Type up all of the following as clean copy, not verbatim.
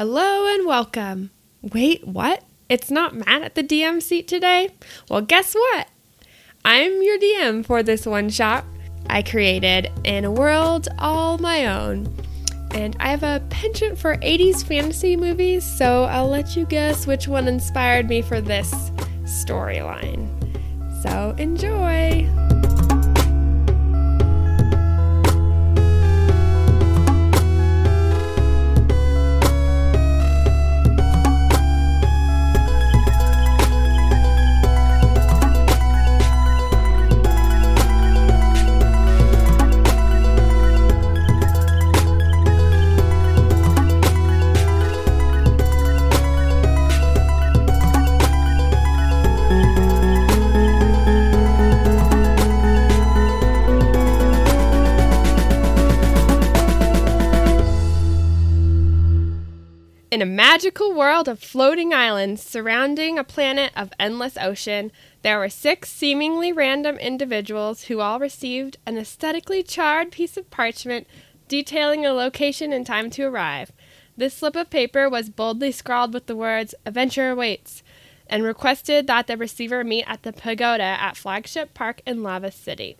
Hello and welcome. Wait, what? It's not Matt at the DM seat today? Well, guess what? I'm your DM for this one shot I created in a world all my own. And I have a penchant for 80s fantasy movies, so I'll let you guess which one inspired me for this storyline. So enjoy! In a magical world of floating islands surrounding a planet of endless ocean, there were 6 seemingly random individuals who all received an aesthetically charred piece of parchment detailing a location and time to arrive. This slip of paper was boldly scrawled with the words, "Adventure awaits," and requested that the receiver meet at the pagoda at Flagship Park in Lava City.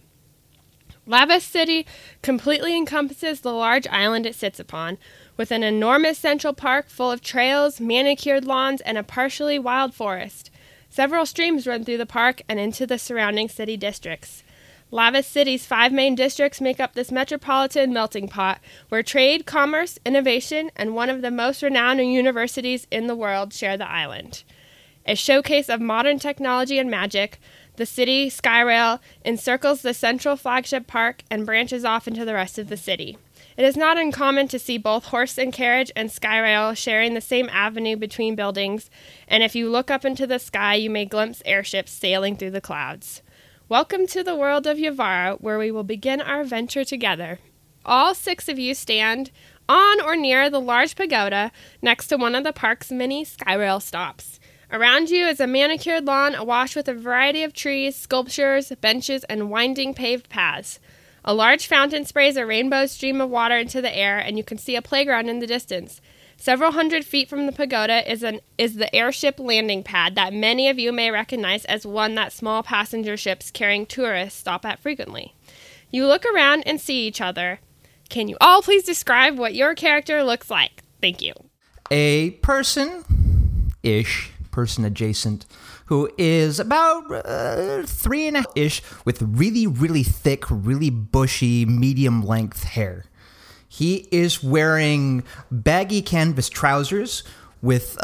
Lava City completely encompasses the large island it sits upon, with an enormous central park full of trails, manicured lawns, and a partially wild forest. Several streams run through the park and into the surrounding city districts. Lava City's 5 main districts make up this metropolitan melting pot, where trade, commerce, innovation, and one of the most renowned universities in the world share the island. A showcase of modern technology and magic, the city Skyrail encircles the central Flagship Park and branches off into the rest of the city. It is not uncommon to see both horse and carriage and Skyrail sharing the same avenue between buildings, and if you look up into the sky, you may glimpse airships sailing through the clouds. Welcome to the world of Yavara, where we will begin our adventure together. All 6 of you stand on or near the large pagoda next to one of the park's many Skyrail stops. Around you is a manicured lawn awash with a variety of trees, sculptures, benches, and winding paved paths. A large fountain sprays a rainbow stream of water into the air, and you can see a playground in the distance. Several hundred feet from the pagoda is the airship landing pad that many of you may recognize as one that small passenger ships carrying tourists stop at frequently. You look around and see each other. Can you all please describe what your character looks like? Thank you. A person-ish, person adjacent, who is about 3.5-ish with really, really thick, really bushy, medium-length hair. He is wearing baggy canvas trousers with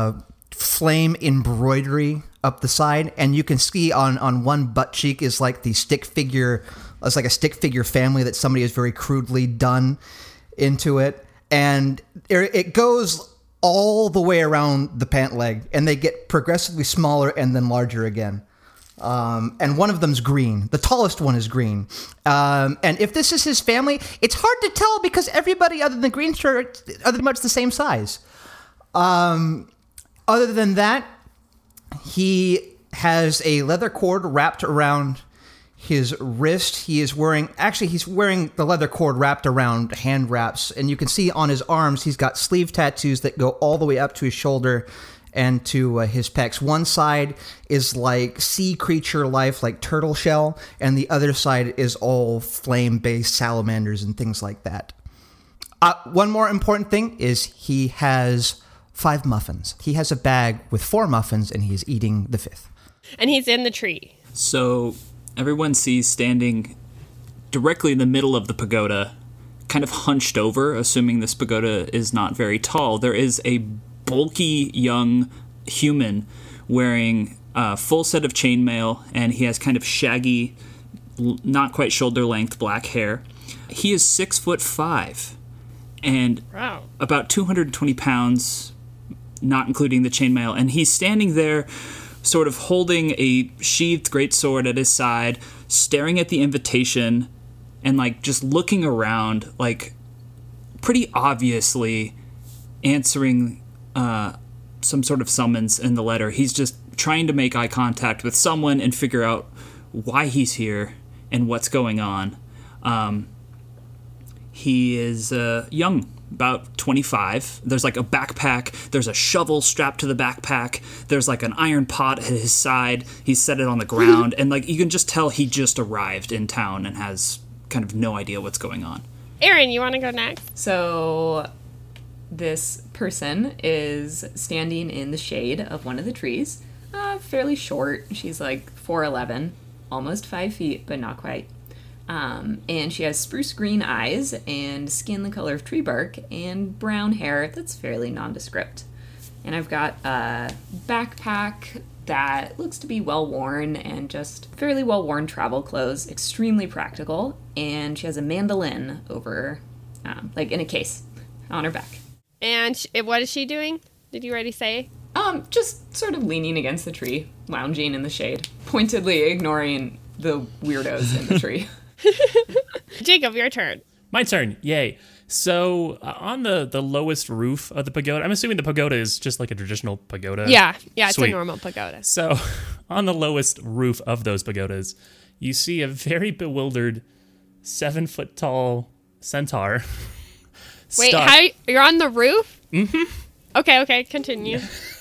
flame embroidery up the side, and you can see on one butt cheek is like the stick figure. It's like a stick figure family that somebody has very crudely done into it, and it goes all the way around the pant leg, and they get progressively smaller and then larger again. And one of them's green. The tallest one is green. And if this is his family, it's hard to tell because everybody other than green shirt are much the same size. Other than that, he has a leather cord wrapped around his wrist. He's wearing the leather cord wrapped around hand wraps, and you can see on his arms he's got sleeve tattoos that go all the way up to his shoulder and to his pecs. One side is like sea creature life, like turtle shell, and the other side is all flame-based salamanders and things like that. One more important thing is he has 5 muffins. He has a bag with 4 muffins, and he's eating the 5th. And he's in the tree. So everyone sees standing directly in the middle of the pagoda, kind of hunched over, assuming this pagoda is not very tall. There is a bulky young human wearing a full set of chainmail, and he has kind of shaggy, not quite shoulder-length black hair. He is 6'5" and wow, about 220 pounds, not including the chainmail, and he's standing there sort of holding a sheathed greatsword at his side, staring at the invitation, and like just looking around, like pretty obviously answering some sort of summons in the letter. He's just trying to make eye contact with someone and figure out why he's here and what's going on. He is young, about 25. There's like a backpack. There's a shovel strapped to the backpack. There's like an iron pot at his side. He set it on the ground. And like you can just tell he just arrived in town and has kind of no idea what's going on. Aaron, you want to go next? So this person is standing in the shade of one of the trees. Fairly short. She's like 4'11", almost 5 feet, but not quite. And she has spruce green eyes and skin the color of tree bark and brown hair that's fairly nondescript. And I've got a backpack that looks to be well worn and just fairly well worn travel clothes, extremely practical. And she has a mandolin over, like in a case on her back. And what is she doing? Did you already say? Just sort of leaning against the tree, lounging in the shade, pointedly ignoring the weirdos in the tree. Jacob, your turn. My turn. Yay. So on the lowest roof of the pagoda, I'm assuming the pagoda is just like a traditional pagoda. Yeah, it's Sweet. a normal pagoda. So on the lowest roof of those pagodas, you see a very bewildered 7-foot tall centaur. Wait, you're on the roof? Mm-hmm. Okay, continue.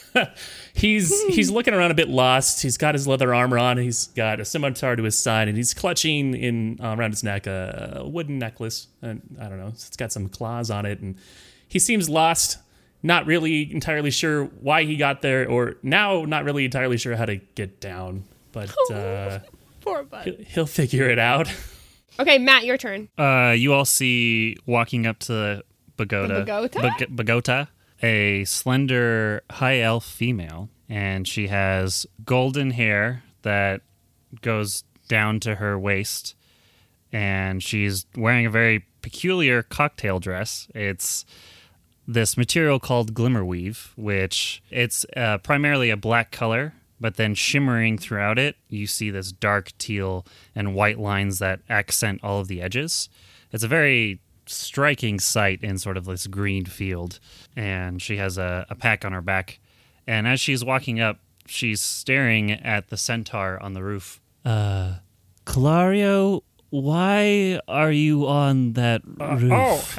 He's looking around a bit lost. He's got his leather armor on. He's got a scimitar to his side, and he's clutching in around his neck a wooden necklace. And I don't know, it's got some claws on it. And he seems lost, not really entirely sure why he got there, or now not really entirely sure how to get down. But Poor bud. he'll figure it out. Okay, Matt, your turn. You all see walking up to the pagoda. The Bogota, a slender high elf female, and she has golden hair that goes down to her waist, and she's wearing a very peculiar cocktail dress. It's this material called glimmerweave, which it's primarily a black color, but then shimmering throughout it, you see this dark teal and white lines that accent all of the edges. It's a very striking sight in sort of this green field, and she has a pack on her back, and as she's walking up, she's staring at the centaur on the roof. Clario, why are you on that roof?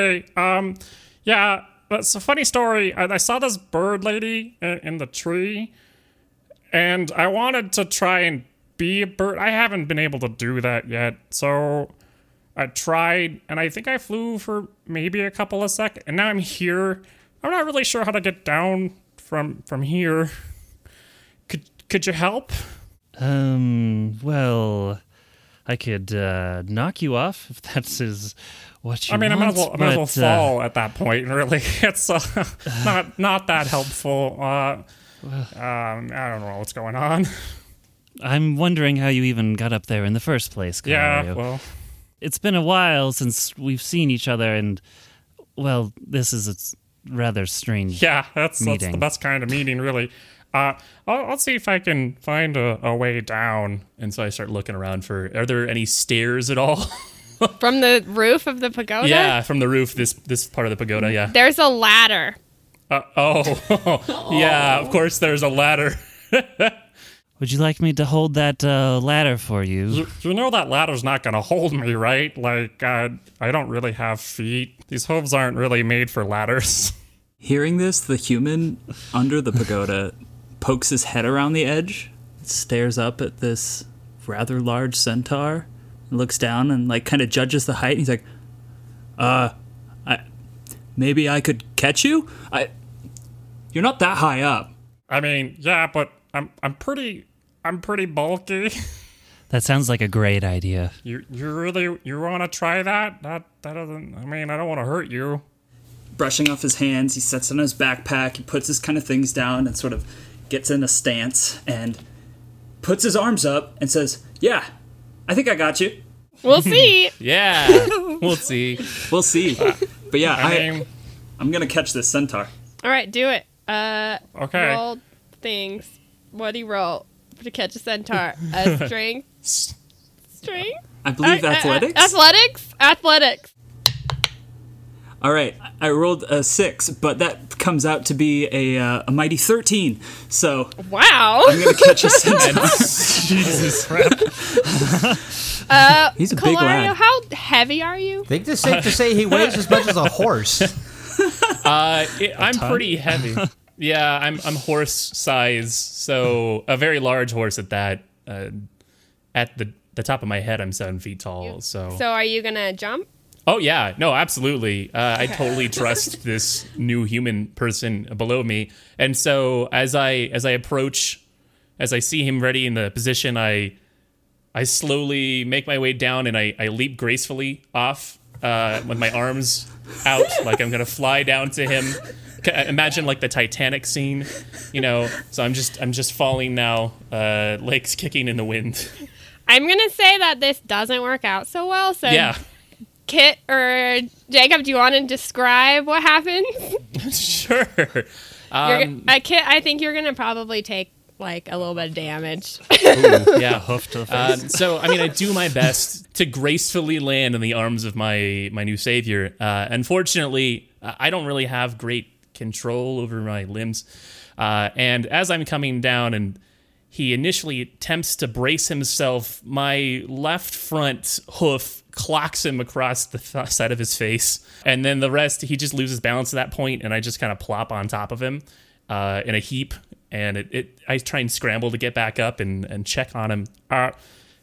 Yeah, that's a funny story. I saw this bird lady in the tree, and I wanted to try and be a bird. I haven't been able to do that yet, so I tried, and I think I flew for maybe a couple of seconds, and now I'm here. I'm not really sure how to get down from here. Could you help? Well, I could knock you off if that's what you want. I might as well fall at that point, really. It's not that helpful. I don't know what's going on. I'm wondering how you even got up there in the first place, Clario. Yeah, well, it's been a while since we've seen each other, and, well, this is a rather strange that's meeting. The best kind of meeting, really. I'll see if I can find a way down. And so I start looking around are there any stairs at all? From the roof of the pagoda? Yeah, from the roof, this part of the pagoda, yeah. There's a ladder. Yeah, of course there's a ladder. Would you like me to hold that ladder for you? You know that ladder's not going to hold me, right? Like, I don't really have feet. These hooves aren't really made for ladders. Hearing this, the human under the pagoda pokes his head around the edge, stares up at this rather large centaur, and looks down and like kind of judges the height. And he's like, maybe I could catch you? You're not that high up. I mean, yeah, but I'm pretty bulky. That sounds like a great idea. You want to try that? That doesn't. I mean, I don't want to hurt you. Brushing off his hands, he sets on his backpack. He puts his kind of things down and sort of gets in a stance and puts his arms up and says, "Yeah, I think I got you." We'll see. Yeah, we'll see. We'll see. But yeah, mean, I'm gonna catch this centaur. All right, do it. Okay. Roll things. What do you roll to catch a centaur? A strength? Strength? I believe athletics. Athletics? Athletics. All right, I rolled a 6, but that comes out to be a mighty 13. So Wow. I'm gonna catch a centaur. Jesus crap. He's a big Calario, lad. how heavy are you? I think it's safe to say he weighs as much as a horse. I'm pretty heavy. Yeah, I'm horse size, so a very large horse at that. At the top of my head, I'm 7 feet tall. So are you gonna jump? oh yeah, no, absolutely. I totally trust this new human person below me, and so as I approach, as I see him ready in the position, I slowly make my way down and I leap gracefully off with my arms out, like I'm gonna fly down to him. Imagine like the Titanic scene, you know. So I'm just falling now, legs kicking in the wind. I'm gonna say that this doesn't work out so well. So Yeah, Kit or Jacob, do you want to describe what happened? sure. Kit, I think you're gonna probably take like a little bit of damage. Yeah, Hoof to the face. so I mean, I do my best to gracefully land in the arms of my new savior. Unfortunately, I don't really have great control over my limbs, and as I'm coming down and he initially attempts to brace himself, my left front hoof clocks him across the side of his face, and then the rest, he just loses balance at that point, and I just kind of plop on top of him in a heap, and I try and scramble to get back up and check on him. Are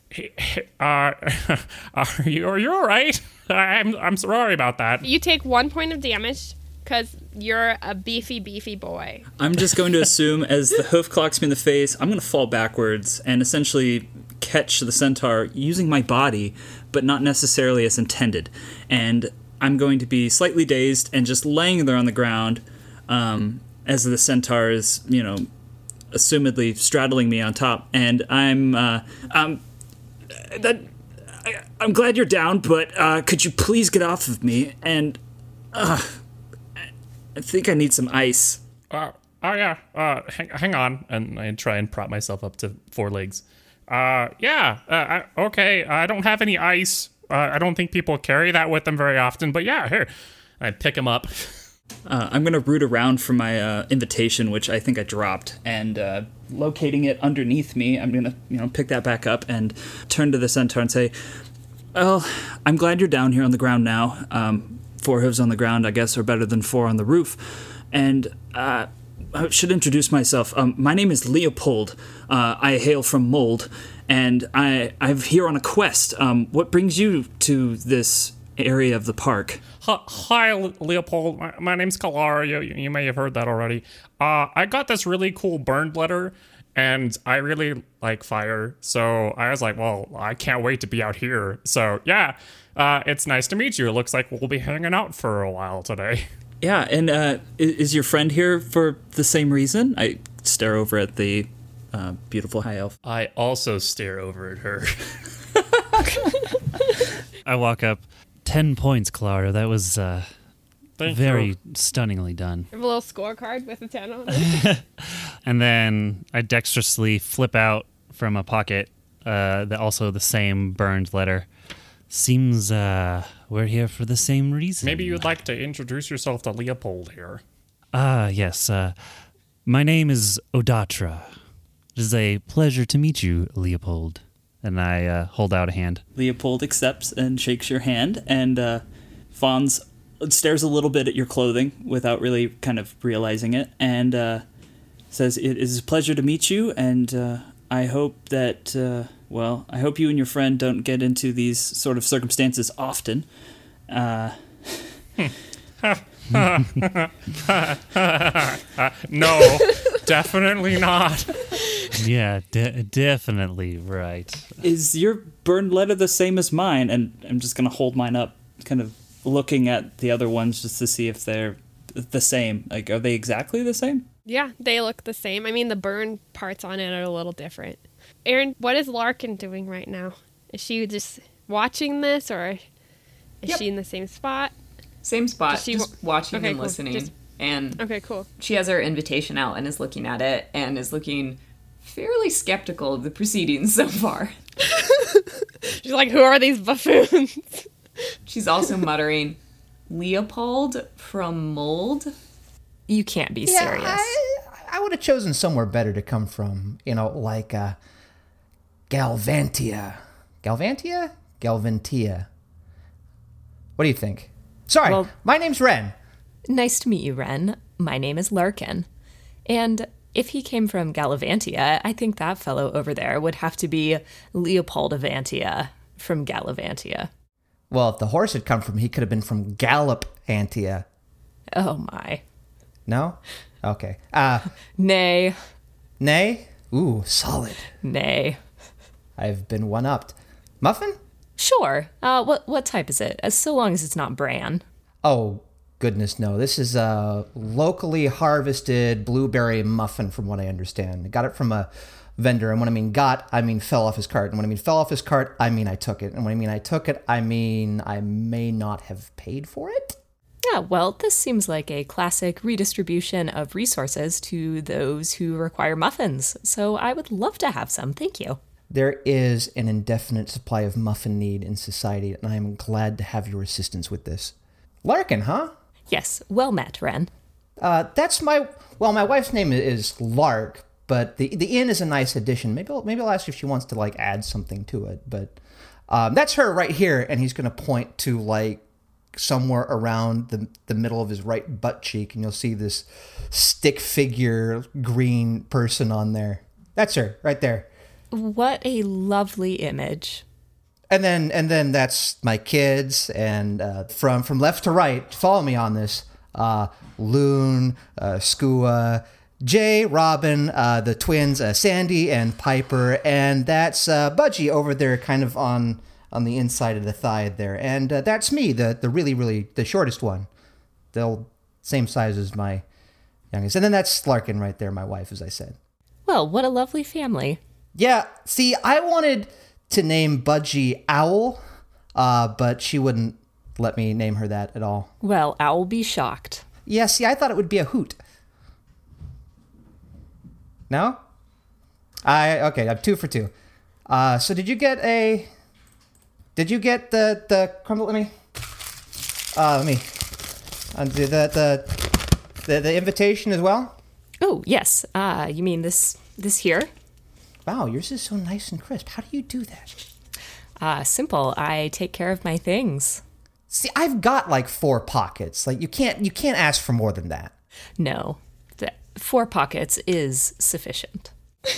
you all right? I'm sorry about that. You take 1 point of damage because you're a beefy boy. I'm just going to assume as the hoof clocks me in the face, I'm going to fall backwards and essentially catch the centaur using my body, but not necessarily as intended. And I'm going to be slightly dazed and just laying there on the ground as the centaur is, assumedly straddling me on top. And I'm glad you're down, but could you please get off of me? And I think I need some ice. Hang on, and I try and prop myself up to 4 legs. Okay, I don't have any ice. I don't think people carry that with them very often, but yeah, here. I pick him up. I'm going to root around for my invitation, which I think I dropped, and locating it underneath me, I'm going to pick that back up and turn to the centaur and say, well, I'm glad you're down here on the ground now. 4 hooves on the ground, I guess, are better than 4 on the roof. And I should introduce myself. My name is Leopold. I hail from Mold, and I'm here on a quest. What brings you to this area of the park? Hi, Leopold. My name's Calario. You may have heard that already. I got this really cool burned letter, and I really like fire, so I was like, well, I can't wait to be out here. So, yeah, it's nice to meet you. It looks like we'll be hanging out for a while today. Yeah, and is your friend here for the same reason? I stare over at the beautiful high elf. I also stare over at her. I walk up. 10 points, Clara. That was Thank very you. stunningly done. I have a little scorecard with a 10 on it. And then I dexterously flip out from a pocket also the same burned letter. Seems we're here for the same reason. Maybe you'd like to introduce yourself to Leopold here. Yes. My name is Odatra. It is a pleasure to meet you, Leopold. And I hold out a hand. Leopold accepts and shakes your hand, and Fonz stares a little bit at your clothing without really kind of realizing it, and says, it is a pleasure to meet you, and I hope that, I hope you and your friend don't get into these sort of circumstances often. No, definitely not. Yeah, definitely right. Is your burned letter the same as mine? And I'm just going to hold mine up, kind of looking at the other ones just to see if they're the same. Like, are they exactly the same? Yeah, they look the same. I mean, the burn parts on it are a little different. Aaron, what is Larkin doing right now? Is she just watching this, or is she in the same spot? Same spot, Does she just watching Okay, and cool. listening. And Okay, cool. she has her invitation out and is looking at it and is looking fairly skeptical of the proceedings so far. She's like, who are these buffoons? She's also muttering, Leopold from Mold? You can't be Yeah, serious. I would have chosen somewhere better to come from. Like Galvantia. Galvantia? Galvantia. What do you think? Sorry, Well- my name's Ren. Nice to meet you, Ren. My name is Larkin. And if he came from Gallivantia, I think that fellow over there would have to be Leopold Avantia from Gallivantia. Well, if the horse had come from, he could have been from Gallupantia. Oh my. No? Okay. Nay. Nay? Ooh, solid. Nay. I've been one-upped. Muffin? Sure. What type is it? As so long as it's not Bran. Oh, goodness, no. This is a locally harvested blueberry muffin, from what I understand. I got it from a vendor, and when I mean got, I mean fell off his cart. And when I mean fell off his cart, I mean I took it. And when I mean I took it, I mean I may not have paid for it. Yeah, well, this seems like a classic redistribution of resources to those who require muffins. So I would love to have some. Thank you. There is an indefinite supply of muffin need in society, and I am glad to have your assistance with this. Larkin, huh? Yes, well met, Ren. That's my wife's name is Lark, but the inn is a nice addition. Maybe I'll ask if she wants to like add something to it. But that's her right here, and he's gonna point to like somewhere around the middle of his right butt cheek, and you'll see this stick figure green person on there. That's her right there. What a lovely image. And then that's my kids, and from left to right, follow me on this. Loon, Skua, Jay, Robin, the twins, Sandy and Piper, and that's Budgie over there, kind of on the inside of the thigh there, and that's me, the really the shortest one, the same size as my youngest, and then that's Larkin right there, my wife, as I said. Well, what a lovely family. Yeah, see, I wanted to name Budgie Owl, but she wouldn't let me name her that at all. Well, I'll be shocked. Yeah, see, I thought it would be a hoot. No? Okay, I'm 2 for 2. So did you get the crumble? Let me undo the invitation as well? Oh, yes. You mean this here? Wow, yours is so nice and crisp. How do you do that? Simple. I take care of my things. See, I've got like 4 pockets. Like you can't ask for more than that. No. 4 pockets is sufficient.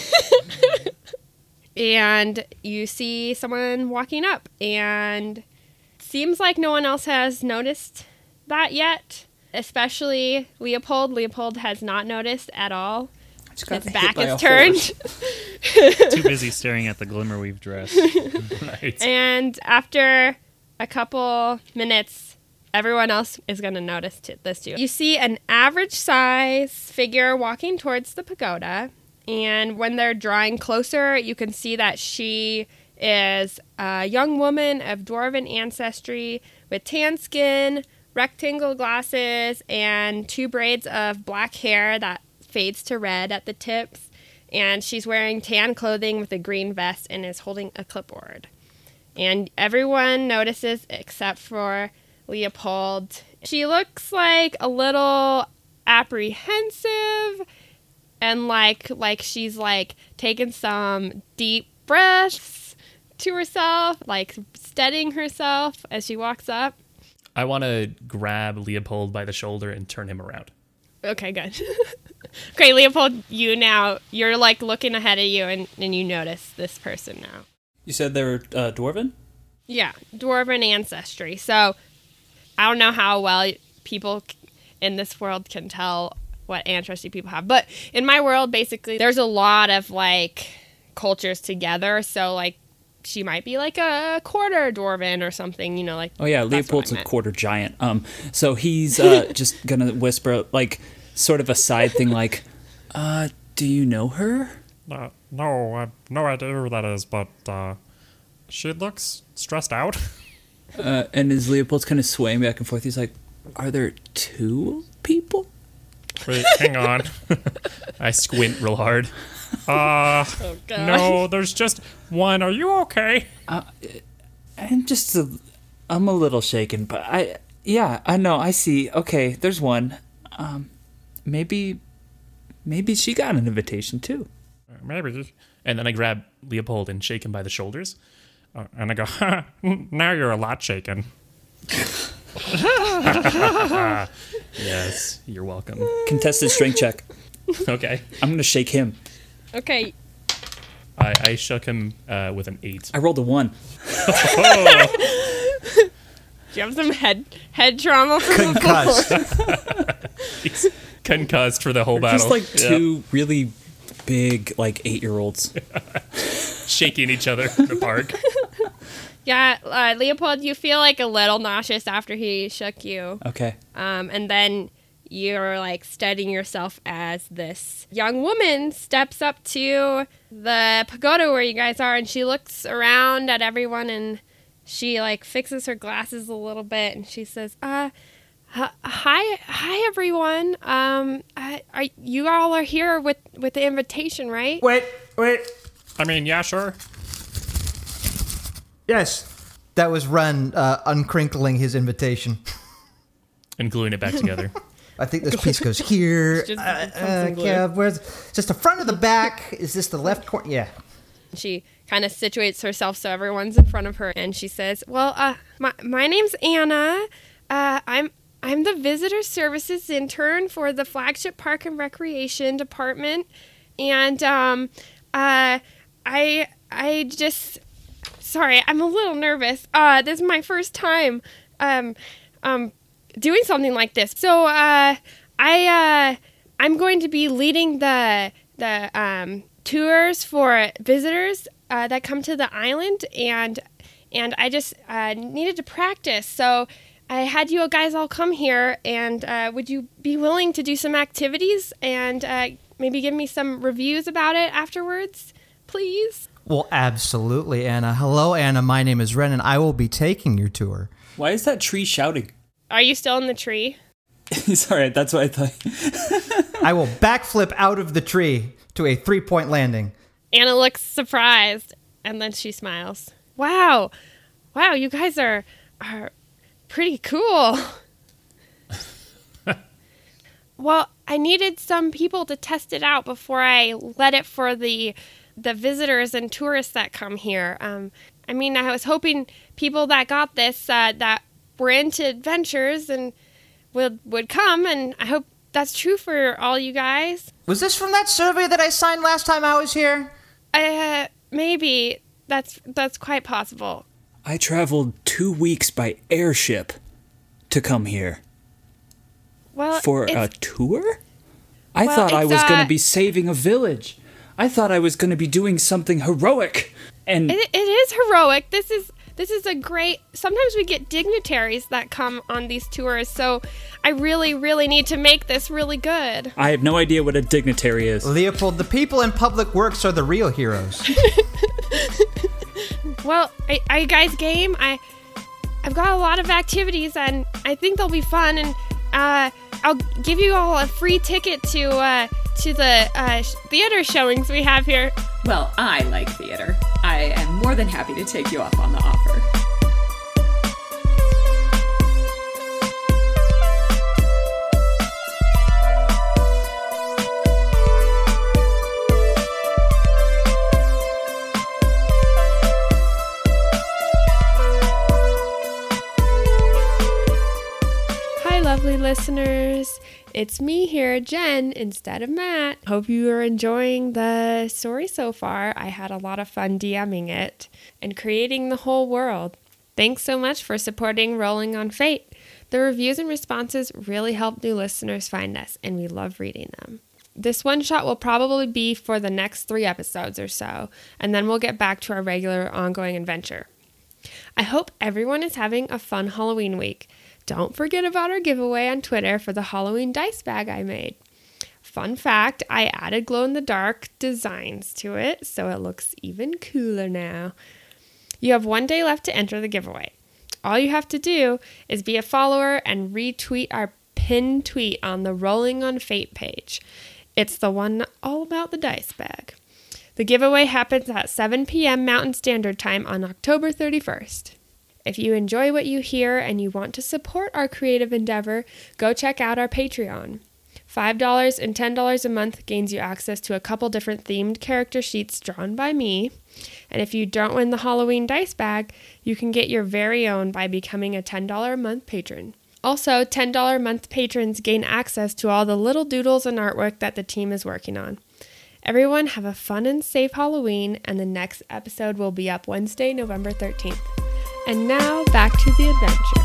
And you see someone walking up, and seems like no one else has noticed that yet, especially Leopold. Leopold has not noticed at all. His back is turned. Too busy staring at the Glimmerweave dress. Right. And after a couple minutes, everyone else is going to notice this too. You see an average size figure walking towards the pagoda. And when they're drawing closer, you can see that she is a young woman of dwarven ancestry with tan skin, rectangle glasses, and 2 braids of black hair that fades to red at the tips. And she's wearing tan clothing with a green vest and is holding a clipboard. And everyone notices except for Leopold. She looks like a little apprehensive and like she's like taking some deep breaths to herself, like steadying herself as she walks up. I want to grab Leopold by the shoulder and turn him around. Okay, good. Okay, Leopold, you're like looking ahead of you and you notice this person now. You said they were dwarven? Yeah, dwarven ancestry. So I don't know how well people in this world can tell what ancestry people have. But in my world, basically, there's a lot of like cultures together. So like she might be like a quarter dwarven or something, like. Oh yeah, that's what Leopold's I a meant. quarter giant. So he's just gonna whisper like sort of a side thing like, do you know her? No, I have no idea who that is, but she looks stressed out. And as Leopold's kind of swaying back and forth, he's like, are there 2 people? Wait, hang on. I squint real hard. Oh, God. No, there's just one. Are you okay? I'm a little shaken, but Yeah, I know. I see. Okay, there's one. Maybe she got an invitation too. Maybe. And then I grab Leopold and shake him by the shoulders. And I go, ha, now you're a lot shaken. Yes, you're welcome. Contested strength check. Okay. I'm gonna shake him. Okay. I shook him with an 8. I rolled a 1. Do you have some head trauma from Concussed. He's concussed for the whole battle. Just like two really big, like 8-year-olds. Shaking each other in the park. Yeah, Leopold, you feel like a little nauseous after he shook you. Okay. And then you're like steadying yourself as this young woman steps up to the pagoda where you guys are, and she looks around at everyone, and she like fixes her glasses a little bit, and she says, hi everyone. Are you all are here with the invitation, right? Wait. I mean, yeah, sure. Yes. That was Ren uncrinkling his invitation. And gluing it back together. I think this piece goes here. Just some glue. Yeah, where's just the front or the back? Is this the left corner? Yeah. She kind of situates herself so everyone's in front of her, and she says, "Well, my name's Anna. I'm the visitor services intern for the Flagship Park and Recreation Department, and I just sorry, I'm a little nervous. This is my first time doing something like this. So I'm going to be leading the tours for visitors that come to the island, and I just needed to practice. So I had you guys all come here, and would you be willing to do some activities and maybe give me some reviews about it afterwards, please? Well, absolutely, Anna. Hello, Anna. My name is Ren, and I will be taking your tour. Why is that tree shouting? Are you still in the tree? Sorry, that's what I thought. I will backflip out of the tree to a 3-point landing. Anna looks surprised, and then she smiles. Wow, you guys are pretty cool. Well, I needed some people to test it out before I let it for the visitors and tourists that come here. I mean, I was hoping people that got this, that were into adventures and would come, and I hope that's true for all you guys. Was this from that survey that I signed last time I was here? Maybe. That's quite possible. I traveled 2 weeks by airship to come here. Well, For a tour? I thought I was going to be saving a village. I thought I was going to be doing something heroic. And it is heroic. This is a great... Sometimes we get dignitaries that come on these tours, so I really, really need to make this really good. I have no idea what a dignitary is. Leopold, the people in public works are the real heroes. Well, are you guys game? I've got a lot of activities, and I think they'll be fun, and I'll give you all a free ticket to the theater showings we have here. Well, I like theater. I am more than happy to take you up on the offer. Hi, lovely listeners. It's me here, Jen, instead of Matt. Hope you are enjoying the story so far. I had a lot of fun DMing it and creating the whole world. Thanks so much for supporting Rolling on Fate. The reviews and responses really help new listeners find us, and we love reading them. This one shot will probably be for the next 3 episodes or so, and then we'll get back to our regular ongoing adventure. I hope everyone is having a fun Halloween week. Don't forget about our giveaway on Twitter for the Halloween dice bag I made. Fun fact, I added glow-in-the-dark designs to it, so it looks even cooler now. You have 1 day left to enter the giveaway. All you have to do is be a follower and retweet our pinned tweet on the Rolling on Fate page. It's the one all about the dice bag. The giveaway happens at 7 p.m. Mountain Standard Time on October 31st. If you enjoy what you hear and you want to support our creative endeavor, go check out our Patreon. $5 and $10 a month gains you access to a couple different themed character sheets drawn by me. And if you don't win the Halloween dice bag, you can get your very own by becoming a $10 a month patron. Also, $10 a month patrons gain access to all the little doodles and artwork that the team is working on. Everyone have a fun and safe Halloween, and the next episode will be up Wednesday, November 13th. And now, back to the adventure.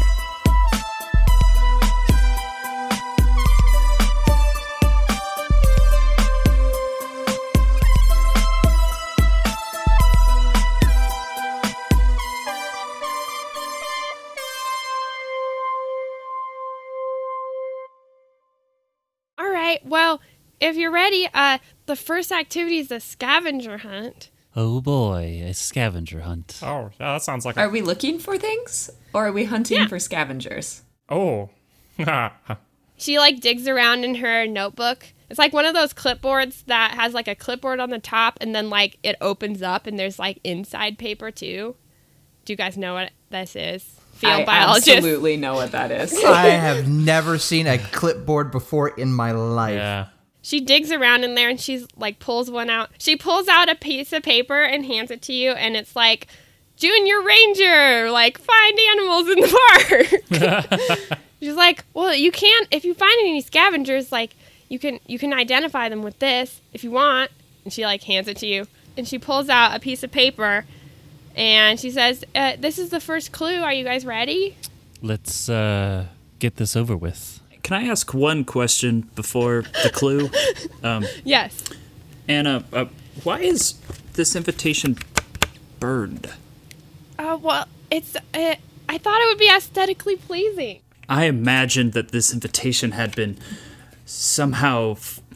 All right, well, if you're ready, the first activity is the scavenger hunt. Oh boy, a scavenger hunt. Oh, yeah, that sounds like Are we looking for things? Or are we hunting for scavengers? Oh. She digs around in her notebook. It's like one of those clipboards that has a clipboard on the top and then it opens up and there's inside paper too. Do you guys know what this is? Field I biologist. absolutely know what that is. I have never seen a clipboard before in my life. Yeah. She digs around in there and she's pulls one out. She pulls out a piece of paper and hands it to you, and it's Junior Ranger, find animals in the park. She's like, well, you can't, if you find any scavengers, you can identify them with this if you want. And she hands it to you, and she pulls out a piece of paper, and she says, this is the first clue. Are you guys ready? Let's get this over with. Can I ask one question before the clue? Yes. Anna, why is this invitation burned? Well, it's, I thought it would be aesthetically pleasing. I imagined that this invitation had been somehow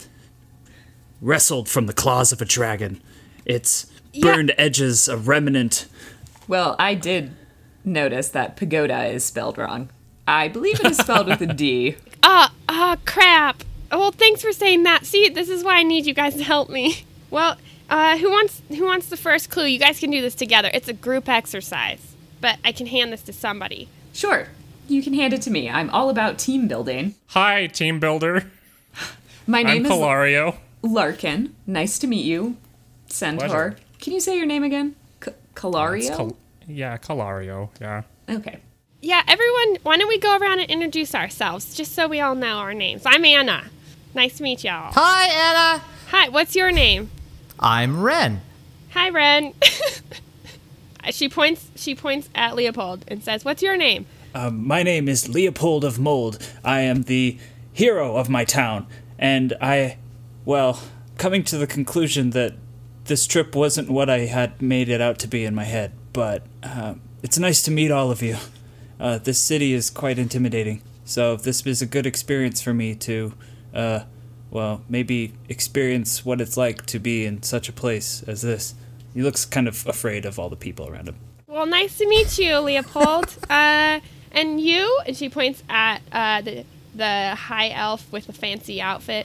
wrestled from the claws of a dragon. Its burned edges a remnant. Well, I did notice that pagoda is spelled wrong. I believe it is spelled with a D. Crap. Well, thanks for saying that. See, this is why I need you guys to help me. Well, who wants the first clue? You guys can do this together. It's a group exercise, but I can hand this to somebody. Sure, you can hand it to me. I'm all about team building. Hi, team builder. My name I'm is Calario. Larkin. Nice to meet you, Centaur. Pleasure. Can you say your name again? Calario? Calario, yeah. Okay. Yeah, everyone, why don't we go around and introduce ourselves, just so we all know our names. I'm Anna. Nice to meet y'all. Hi, Anna. Hi, what's your name? I'm Ren. Hi, Ren. She points at Leopold and says, what's your name? My name is Leopold of Mold. I am the hero of my town, and coming to the conclusion that this trip wasn't what I had made it out to be in my head, but it's nice to meet all of you. This city is quite intimidating, so this is a good experience for me to, maybe experience what it's like to be in such a place as this. He looks kind of afraid of all the people around him. Well, nice to meet you, Leopold. And you? And she points at the high elf with the fancy outfit.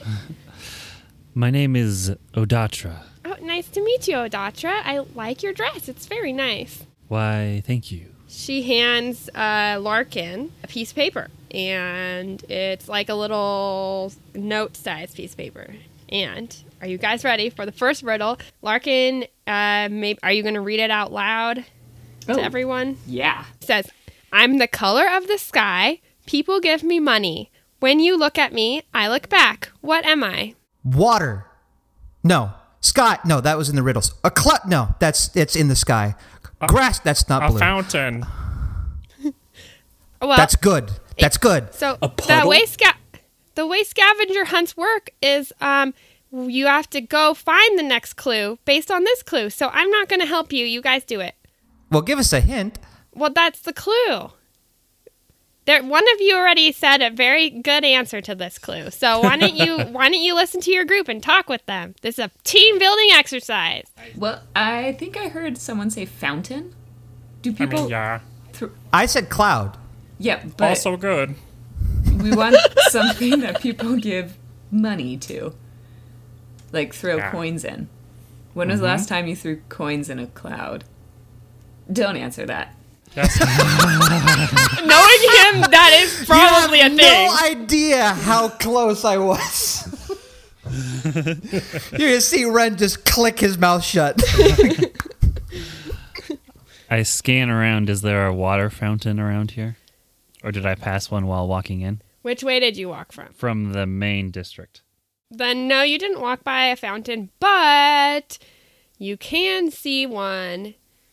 My name is Odatra. Oh, nice to meet you, Odatra. I like your dress. It's very nice. Why, thank you. She hands Larkin a piece of paper, and it's like a little note-sized piece of paper. And are you guys ready for the first riddle? Larkin, are you going to read it out loud to everyone? Yeah. It says, I'm the color of the sky. People give me money. When you look at me, I look back. What am I? Water. No. Sky. No, that was in the riddles. No, it's in the sky. Grass. That's not A blue. fountain. Well, That's good. That's good. So A puddle? the way scavenger hunts work is you have to go find the next clue based on this clue. So I'm not going to help you. You guys do it. Well, give us a hint. Well, that's the clue. One of you already said a very good answer to this clue. So why don't you listen to your group and talk with them? This is a team building exercise. Well, I think I heard someone say fountain. Do people? Yeah. I said cloud. Yeah, but Also good. we want something that people give money to, like throw Yeah. coins in. When was the last time you threw coins in a cloud? Don't answer that. Yes. Knowing him, that is probably you a have thing. no idea how close I was. You're gonna see Ren just click his mouth shut. I scan around. Is there a water fountain around here? Or did I pass one while walking in? Which way did you walk from? From the main district. Then no, you didn't walk by a fountain, but you can see one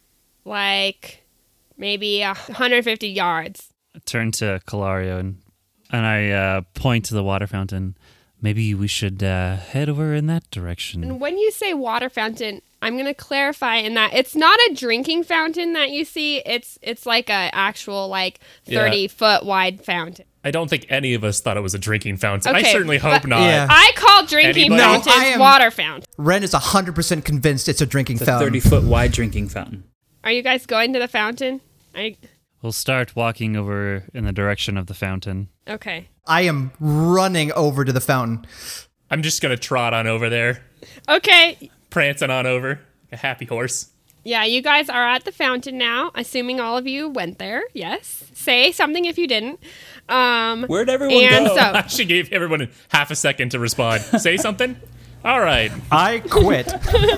like maybe 150 yards. I turn to Calario and I point to the water fountain. Maybe we should head over in that direction. And when you say water fountain, I'm going to clarify in that it's not a drinking fountain that you see. It's like a actual like 30-foot wide fountain. I don't think any of us thought it was a drinking fountain. Okay, I certainly hope but- not. Yeah. I call drinking Anybody? fountains No, I am- water fountain. Ren is 100% convinced it's a drinking It's a fountain. 30-foot wide drinking fountain. Are you guys going to the fountain? We'll start walking over in the direction of the fountain. Okay. I am running over to the fountain. I'm just going to trot on over there, Okay. prancing on over, a happy horse. Yeah, you guys are at the fountain now, assuming all of you went there. Yes. Say something if you didn't. Where'd everyone And go? so, I should give everyone half a second to respond. Say something? All right. I quit.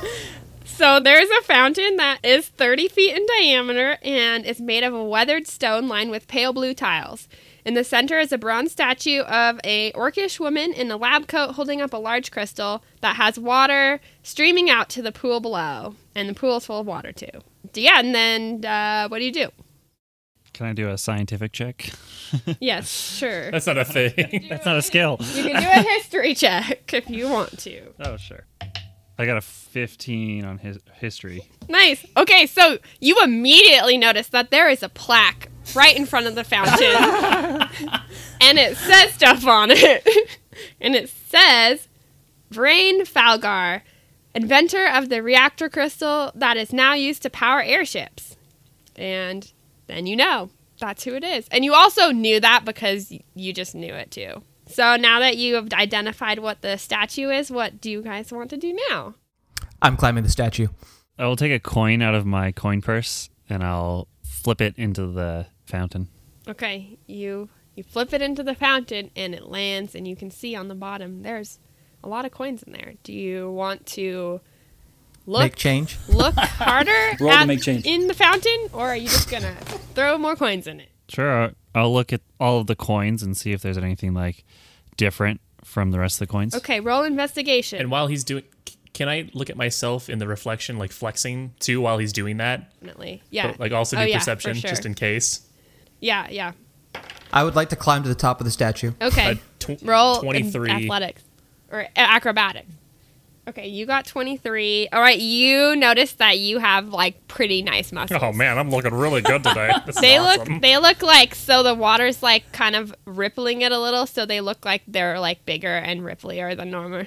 So there's a fountain that is 30 feet in diameter and is made of a weathered stone lined with pale blue tiles. In the center is a bronze statue of a orcish woman in a lab coat holding up a large crystal that has water streaming out to the pool below. And the pool is full of water too. Yeah, and then what do you do? Can I do a scientific check? Yes, sure. That's not a thing. That's not a skill. You can do a history check if you want to. Oh, sure. I got a 15 on his history. Nice. Okay, so you immediately notice that there is a plaque right in front of the fountain. And it says stuff on it. And it says, Vrain Falgar, inventor of the reactor crystal that is now used to power airships. And then you know. That's who it is. And you also knew that because you just knew it too. So now that you have identified what the statue is, what do you guys want to do now? I'm climbing the statue. I will take a coin out of my coin purse and I'll flip it into the fountain. Okay, you flip it into the fountain and it lands and you can see on the bottom there's a lot of coins in there. Do you want to Make change. look harder Roll to make change. in the fountain, or are you just gonna throw more coins in it? Sure, I'll look at all of the coins and see if there's anything like different from the rest of the coins. Okay, roll investigation. And while he's doing... Can I look at myself in the reflection, like flexing, too, while he's doing that? Definitely. Yeah. But, like, also Oh, do yeah, perception, for sure. just in case. Yeah. I would like to climb to the top of the statue. Okay. Tw- Roll 23. athletics or acrobatics. Okay, you got 23. All right, you notice that you have like pretty nice muscles. Oh, man, I'm looking really good today. This is They awesome. look like, so the water's like kind of rippling it a little, so they look like they're like bigger and ripplier than normal.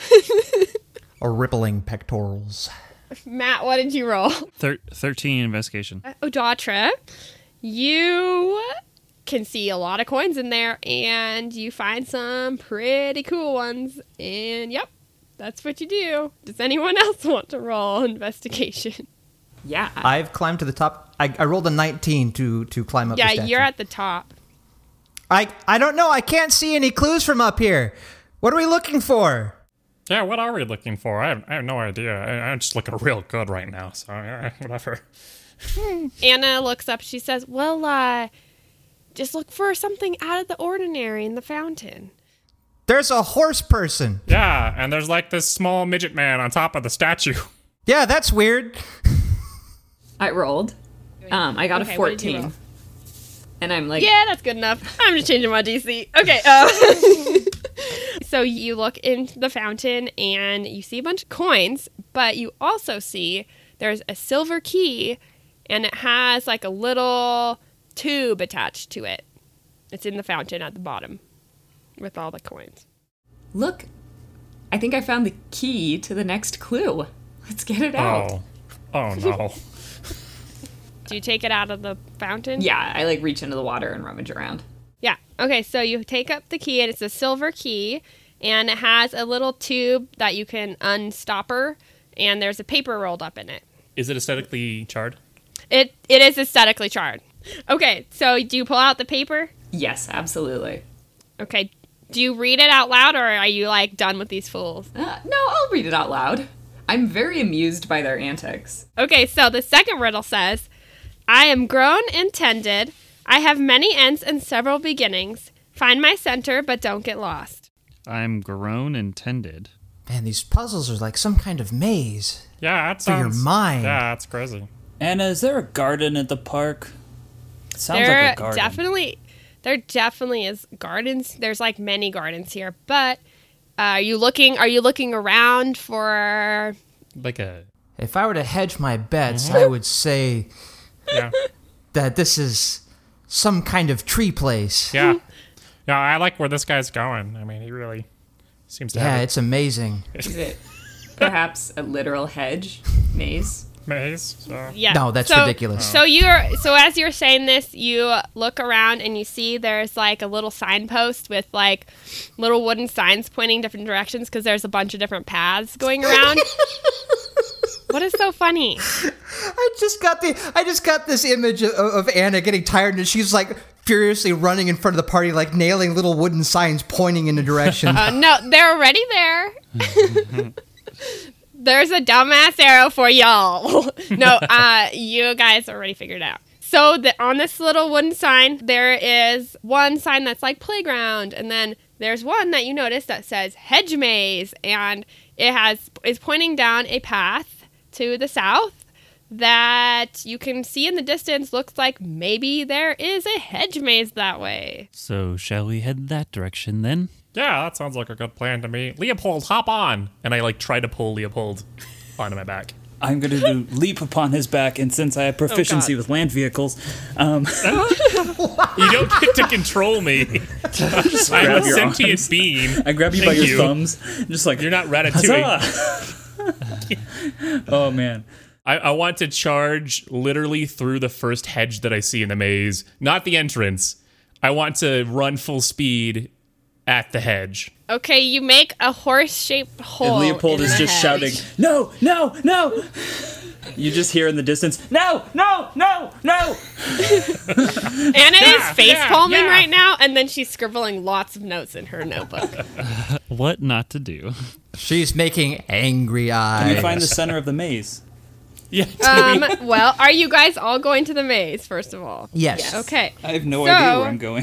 Or rippling pectorals. Matt, what did you roll? 13 investigation. Odatra, you can see a lot of coins in there, and you find some pretty cool ones. And yep, that's what you do. Does anyone else want to roll investigation? Yeah. I've climbed to the top. I rolled a 19 to climb up the Yeah, statue. you're at the top. I don't know. I can't see any clues from up here. What are we looking for? Yeah, what are we looking for? I have no idea. I'm just looking real good right now, so whatever. Anna looks up. She says, well, just look for something out of the ordinary in the fountain. There's a horse person. Yeah, and there's like this small midget man on top of the statue. Yeah, that's weird. I rolled. I got Okay, a what did you 14. roll? And I'm like, Yeah, that's good enough. I'm just changing my DC. Okay. So you look into the fountain and you see a bunch of coins, but you also see there's a silver key and it has like a little tube attached to it. It's in the fountain at the bottom with all the coins. look, I think I found the key to the next clue. Let's get it out. Oh no. Do you take it out of the fountain? Yeah, I like reach into the water and rummage around. Yeah. Okay, so you take up the key, and it's a silver key, and it has a little tube that you can unstopper, and there's a paper rolled up in it. Is it aesthetically charred? It is aesthetically charred. Okay, so do you pull out the paper? Yes, absolutely. Okay, do you read it out loud, or are you, like, done with these fools? No, I'll read it out loud. I'm very amused by their antics. Okay, so the second riddle says, I am grown and tended. I have many ends and several beginnings. Find my center, but don't get lost. I'm grown and tended. Man, these puzzles are like some kind of maze. Yeah, that For your sounds... mind. Yeah, that's crazy. Anna, is there a garden at the park? Sounds There like a garden. definitely is gardens. There's like many gardens here, but are you looking around for... Like a... If I were to hedge my bets, I would say Yeah. that this is some kind of tree place. Yeah. Yeah, I like where this guy's going. I mean, he really seems to Yeah, have it's amazing. Is it perhaps a literal hedge maze? a maze. So. Yeah. No, that's ridiculous. So as you're saying this, you look around and you see there's like a little signpost with like little wooden signs pointing different directions because there's a bunch of different paths going around. What is so funny? I just got this image of Anna getting tired, and she's like furiously running in front of the party, like nailing little wooden signs pointing in a direction. No, they're already there. There's a dumbass arrow for y'all. No, you guys already figured it out. So on this little wooden sign, there is one sign that's like playground, and then there's one that you notice that says hedge maze, and it is pointing down a path to the south that you can see in the distance. Looks like maybe there is a hedge maze that way. So shall we head that direction then? Yeah, that sounds like a good plan to me. Leopold, hop on! And I like try to pull Leopold onto my back. I'm going to do leap upon his back, and since I have proficiency with land vehicles, You don't get to control me. I'm a grab your sentient arms. being. I grab you by Thank your you. thumbs, just like, You're not Ratatouille. huzzah! Oh, man. I want to charge literally through the first hedge that I see in the maze, not the entrance. I want to run full speed at the hedge. Okay, you make a horse-shaped hole. And Leopold in is the just hedge. shouting, no, no, no! You just hear in the distance, no, no, no, no! Anna is face-palming yeah. right now, and then she's scribbling lots of notes in her notebook. What not to do? She's making angry eyes. Can we find the center of the maze? Yeah, Well, are you guys all going to the maze, first of all? Yes. Okay. I have no So- idea where I'm going.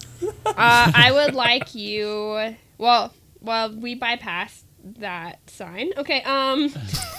I would like you... Well, we bypass that sign. Okay, Well,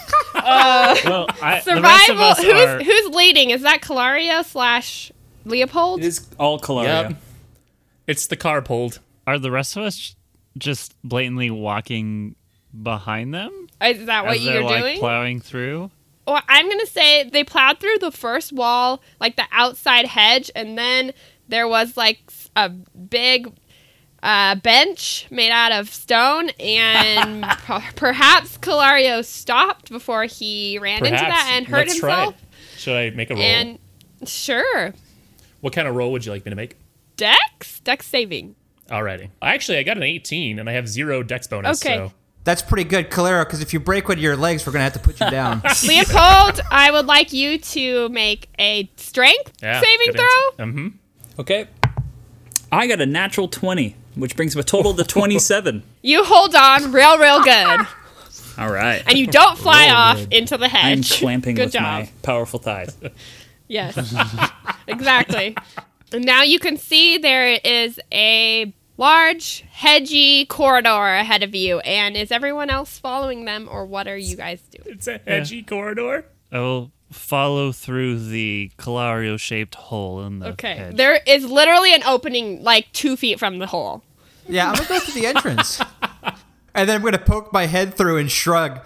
the rest of survival... us are... Who's leading? Is that Calario / Leopold? It is all Calaria. Yep. It's the car pulled. Are the rest of us just blatantly walking behind them? Is that what as they're you're like doing? plowing through? Well, I'm going to say they plowed through the first wall, like the outside hedge, and then there was like a big bench made out of stone, and perhaps Calario stopped before he ran into that and hurt Let's try himself. it. Should I make a roll? And sure, What kind of roll would you like me to make? Dex saving. Alrighty. Actually, I got an 18, and I have 0 dex bonus. Okay. So. That's pretty good, Calero, because if you break one of your legs, we're going to have to put you down. Leopold, I would like you to make a strength saving throw. Mm-hmm. Okay. I got a natural 20, which brings my total to 27. You hold on real good, All right. and you don't fly off good. into the I'm hedge. clamping Good with job. my powerful thighs. Yes, exactly. And now you can see there is a large, hedgy corridor ahead of you. And is everyone else following them, or what are you guys doing? It's a hedgy corridor. I will follow through the Calario-shaped hole in the Okay. hedge. There is literally an opening like 2 feet from the hole. Yeah, I'm going to go through the entrance. And then I'm going to poke my head through and shrug.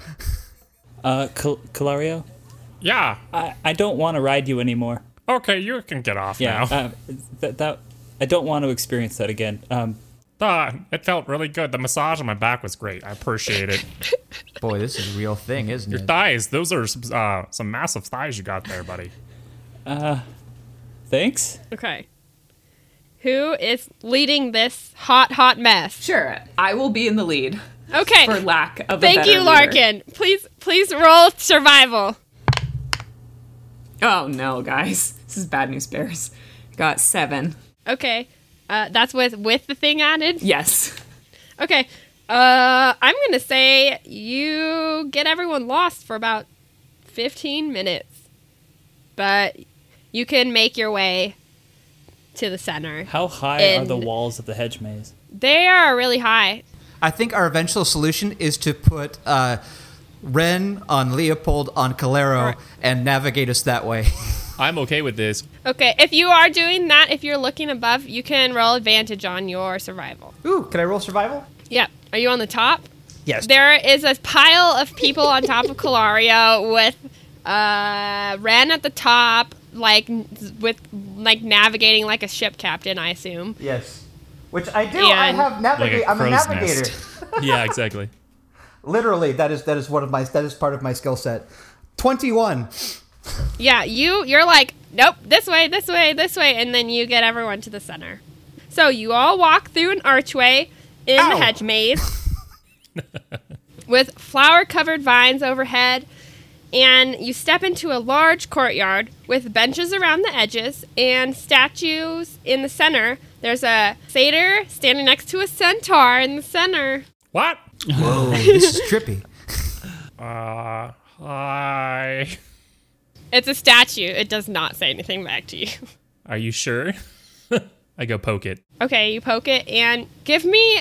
Calario, Yeah. I don't want to ride you anymore. Okay, you can get off now. That I don't want to experience that again. It felt really good. The massage on my back was great. I appreciate it. Boy, this is a real thing, isn't Your it? thighs, those are some massive thighs you got there, buddy. Thanks. Okay. Who is leading this hot mess? Sure, I will be in the lead, Okay. for lack of a Thank better you, leader. Larkin. Please roll survival. Oh no, guys. This is bad news bears. Got 7. Okay. That's with the thing added? Yes. Okay. I'm going to say you get everyone lost for about 15 minutes. But you can make your way to the center. How high are the And- walls of the hedge maze? They are really high. I think our eventual solution is to put Ren on Leopold on Calero Alright. and navigate us that way. I'm okay with this. Okay, if you are doing that, if you're looking above, you can roll advantage on your survival. Ooh, can I roll survival? Yeah. Are you on the top? Yes. There is a pile of people on top of Calario with Ren at the top, navigating like a ship captain, I assume. Yes. Which I do. And- I have navigate. Like a I'm a crow's navigator. nest. Yeah, exactly. Literally, that is part of my skill set. 21. Yeah, you're like, nope, this way, and then you get everyone to the center. So you all walk through an archway in Ow. the hedge maze with flower-covered vines overhead, and you step into a large courtyard with benches around the edges and statues in the center. There's a satyr standing next to a centaur in the center. What? Whoa, this is trippy. Hi. It's a statue. It does not say anything back to you. Are you sure? I go poke it. Okay, you poke it and give me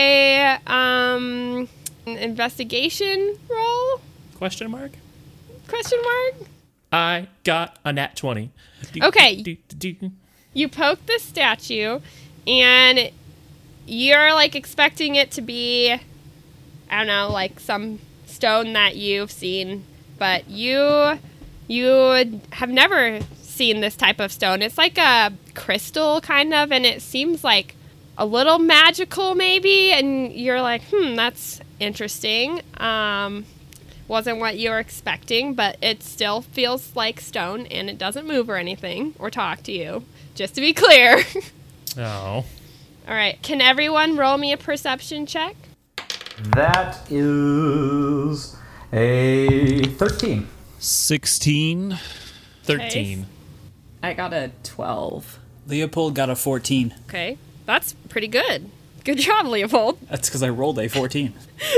an investigation roll? Question mark? Question mark? I got a nat 20. Okay. You poke the statue and you're like expecting it to be, I don't know, like some stone that you've seen, but you have never seen this type of stone. It's like a crystal kind of, and it seems like a little magical maybe, and you're like, that's interesting. Wasn't what you were expecting, but it still feels like stone, and it doesn't move or anything or talk to you, just to be clear. Oh. All right, can everyone roll me a perception check? That is a 13. 16. 13. I got a 12. Leopold got a 14. Okay, that's pretty good. Good job, Leopold. That's because I rolled a 14.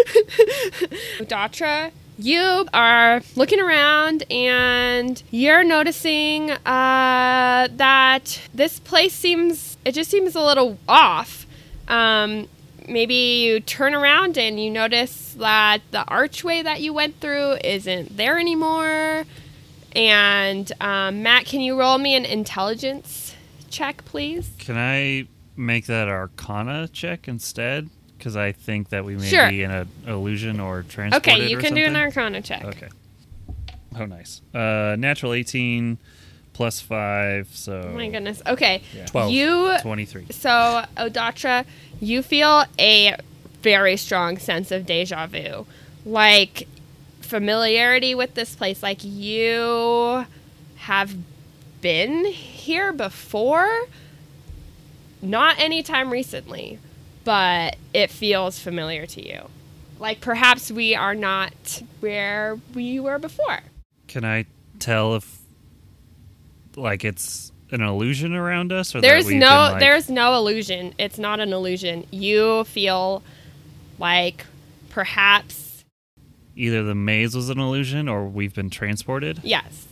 Udatra, you are looking around and you're noticing that this place seems a little off. Maybe you turn around and you notice that the archway that you went through isn't there anymore. And Matt, can you roll me an intelligence check, please? Can I make that Arcana check instead? Because I think that we may Sure. be in an illusion or transported. Okay, you or can do an something. Arcana check. Okay. Oh, nice. Natural 18 plus 5, so. Oh my goodness. Okay. Yeah. 12. You 23. So, Odatra, you feel a very strong sense of deja vu. Like, familiarity with this place. Like, you have been here before. Not anytime recently, but it feels familiar to you. Like, perhaps we are not where we were before. Can I tell if, like, it's an illusion around us? Or There's that we've no been, like, there's no illusion. It's not an illusion. You feel like perhaps either the maze was an illusion or we've been transported. yes.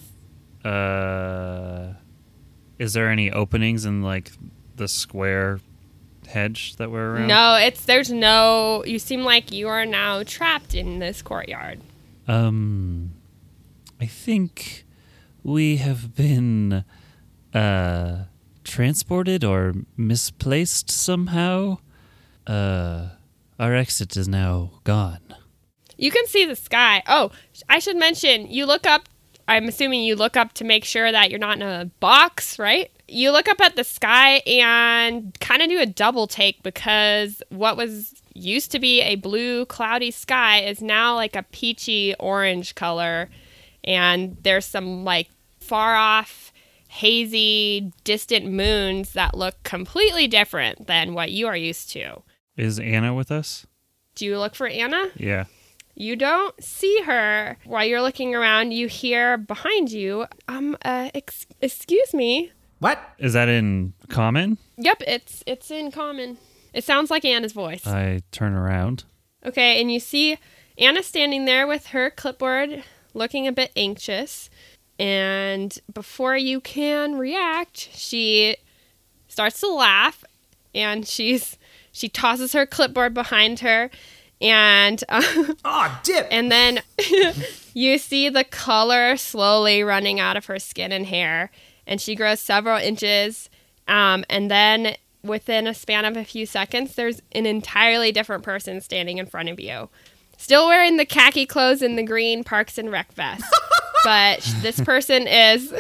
Is there any openings in, like, the square hedge that we're around? No, there's no you seem like you are now trapped in this courtyard. I think we have been transported or misplaced somehow. Our exit is now gone. You can see the sky. Oh, I should mention, you look up, I'm assuming you look up to make sure that you're not in a box, right? You look up at the sky and kind of do a double take because what was used to be a blue, cloudy sky is now like a peachy orange color. And there's some like far off, hazy, distant moons that look completely different than what you are used to. Is Anna with us? Do you look for Anna? Yeah. You don't see her. While you're looking around, you hear behind you, excuse me. What? Is that in common? Yep, it's in common. It sounds like Anna's voice. I turn around. Okay, and you see Anna standing there with her clipboard, looking a bit anxious. And before you can react, she starts to laugh, and she tosses her clipboard behind her, and Dip! and then you see the color slowly running out of her skin and hair, and she grows several inches, and then within a span of a few seconds, there's an entirely different person standing in front of you, still wearing the khaki clothes and the green Parks and Rec vest. But this person is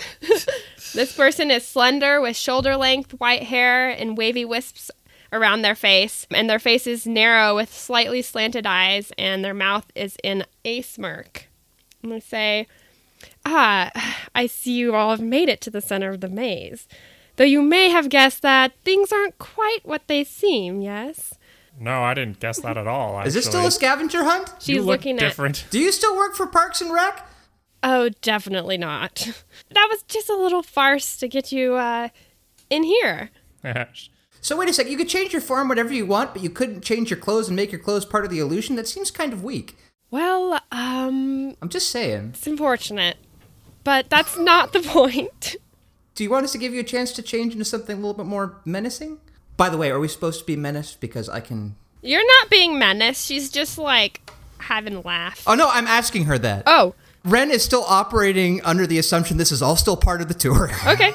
slender with shoulder-length white hair and wavy wisps around their face, and their face is narrow with slightly slanted eyes, and their mouth is in a smirk. I'm going to say, I see you all have made it to the center of the maze, though you may have guessed that things aren't quite what they seem, yes? No, I didn't guess that at all, actually. Is this still a scavenger hunt? She's You look looking different. Do you still work for Parks and Rec? Oh, definitely not. That was just a little farce to get you in here. So wait a sec, you could change your form whatever you want, but you couldn't change your clothes and make your clothes part of the illusion? That seems kind of weak. Well, I'm just saying. it's unfortunate, but that's not the point. Do you want us to give you a chance to change into something a little bit more menacing? By the way, are we supposed to be menaced? Because I can... You're not being menaced. She's just, like, having a laugh. Oh, no, I'm asking her that. Oh, Ren is still operating under the assumption this is all still part of the tour. okay.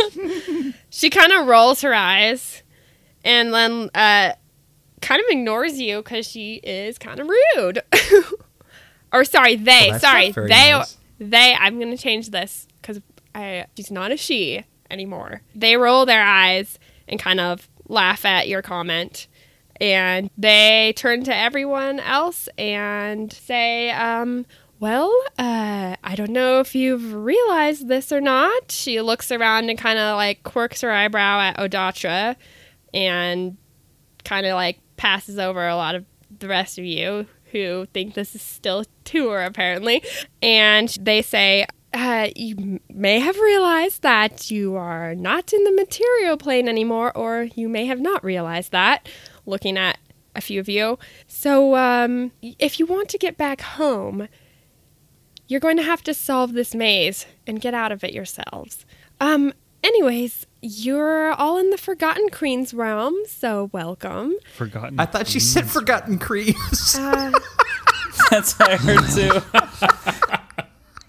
She kind of rolls her eyes and then kind of ignores you because she is kind of rude. Or sorry, they. Well, that's sorry, not very they. nice. They. I'm going to change this because she's not a she anymore. They roll their eyes and kind of laugh at your comment. And they turn to everyone else and say, well, I don't know if you've realized this or not. She looks around and kind of like quirks her eyebrow at Odatra and kind of like passes over a lot of the rest of you who think this is still a tour, apparently. And they say, you may have realized that you are not in the material plane anymore, or you may have not realized that, looking at a few of you. So if you want to get back home, you're going to have to solve this maze and get out of it yourselves. Anyways, you're all in the Forgotten Queens realm, so welcome. Forgotten. I thought she said Forgotten Creams. That's what I heard too.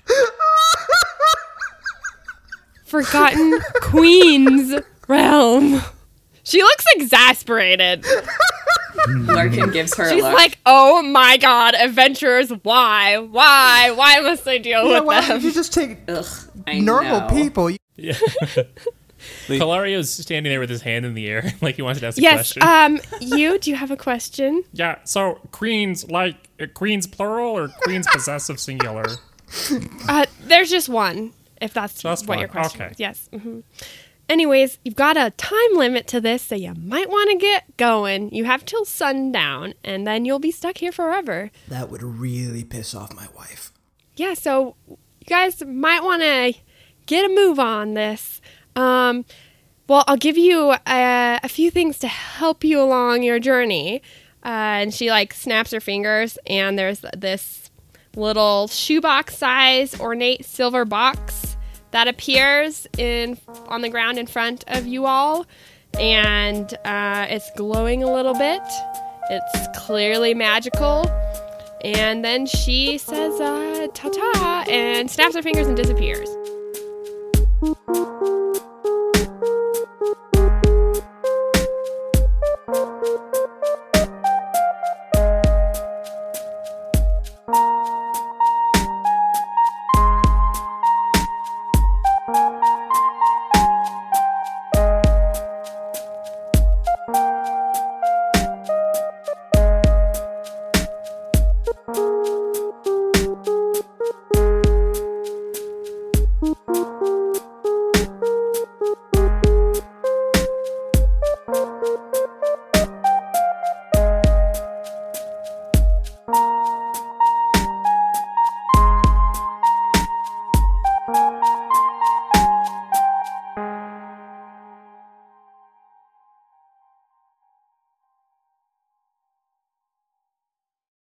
Forgotten Queens realm. She looks exasperated. Larkin gives her a She's look. like, oh my god, adventurers, why? Why must I deal with Why them? don't you just take Ugh, I normal know. people? Yeah. Hilario's standing there with his hand in the air, like he wants to ask a Yes, question. do you have a question? Yeah, so queens, like queens plural or queens possessive singular? There's just one, if that's Just what one, your question okay. is. Yes. Anyways, you've got a time limit to this, so you might want to get going. You have till sundown, and then you'll be stuck here forever. That would really piss off my wife. Yeah, so you guys might want to get a move on this. Well, I'll give you a few things to help you along your journey. And she like snaps her fingers, and there's this little shoebox size ornate silver box that appears on the ground in front of you all, and it's glowing a little bit. It's clearly magical. And then she says, ta-ta, and snaps her fingers and disappears.